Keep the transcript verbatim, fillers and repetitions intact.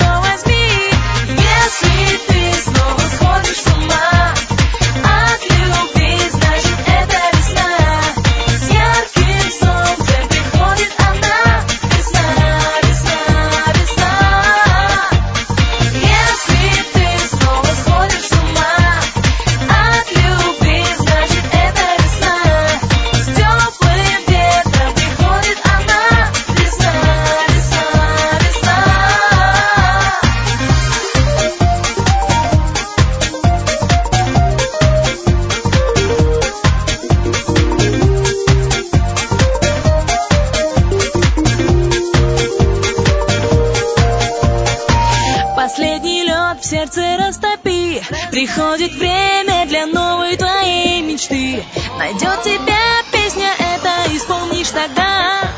что возьми. Если ты снова сходишь с ума от любви, значит это весна. С ярким солнцем приходит она. Весна, весна, весна. Если ты снова сходишь с ума от любви, значит это весна. С теплым ветром приходит она. Весна, весна, весна. Последний лед в сердце растопи. Приходит время для новой твоей мечты. Найдет тебя песня, это исполнишь тогда.